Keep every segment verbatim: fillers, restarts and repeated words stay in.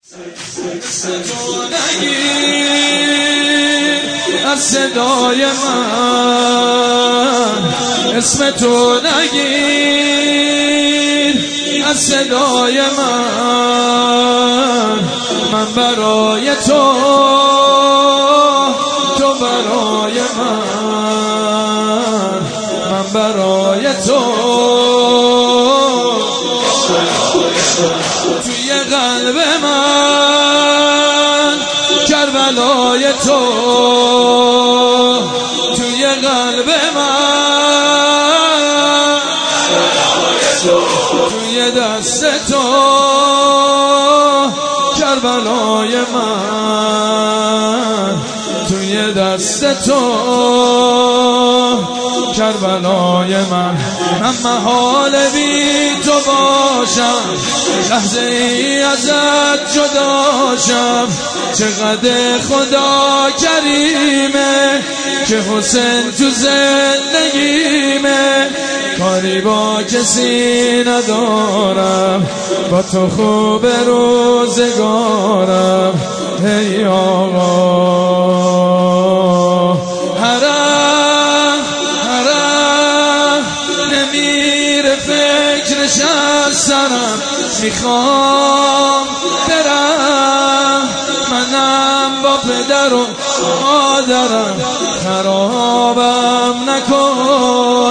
از صدای من اسم تو نگیر، از صدای من من برای تو، تو برای من، من برای تو. توی قلب من کربلای تو، توی قلب من توی دست تو کربلای من، توی دست تو کربلای من. من محال بی تو باشم، لحظه ای ازت جداشم. چقدر خدا کریمه که حسین تو زندگیمه. کاری با کسی ندارم، با تو خوب روزگارم. هی آقا حرم حرم نمیره فکرش از سرم. میخوام برم منم با پدر و مادرم. خرابم نکن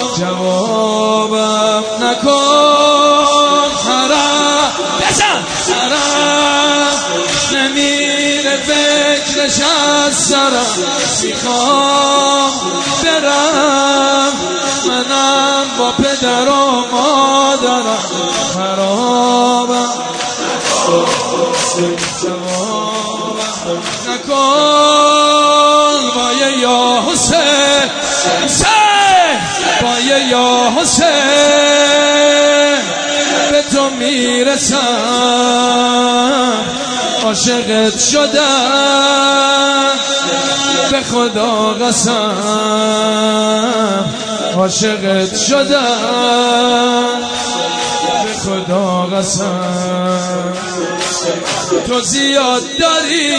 جوابم نکن. حرم بزن حرم نمیره فکرش از سرم. میخوام برم منم با پدر و مادرم. خرابم جوابم نکن. وای یا حسین حسین وای یا حسین به تو میرسم. عاشقت شدم به خدا قسم. عاشقت شدم به خدا قسم. تو زیاد داری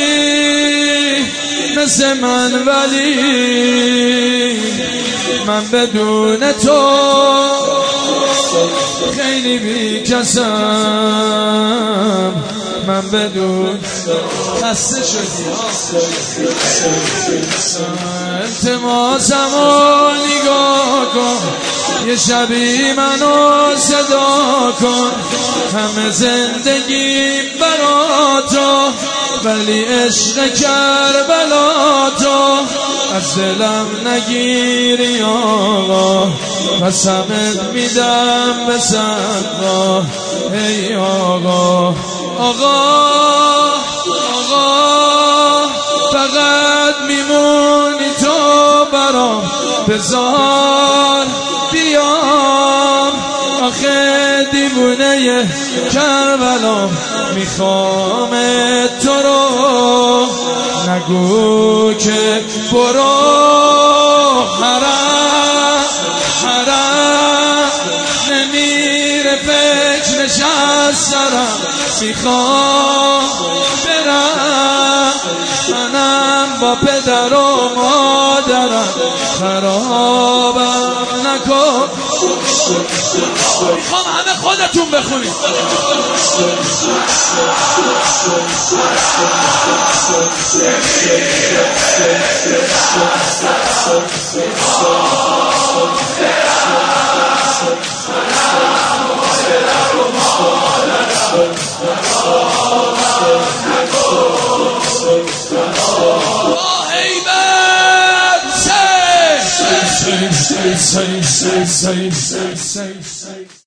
مثل من، ولی من بدون تو خیلی بی کسم. من بدون خسته شدی التماسمو نگاه کن، یه شبی منو صدا کن. همه زندگی برا تو، ولی عشق کربلا تو از دلم نگیری آقا. قسمت میدم به صدقا. ای آقا آقا آقا فقط میمونی تو برام. بذار بیام آخه دیوونه کربلا. میخوام تو رو نگو که برو. حرم حرم نمیره فکرش از سرم. میخوام برم منم با پدر و مادرم. خرابم نکن. میخوام همه خودتون بخونید. Say, say, say, say, say, say, say, say.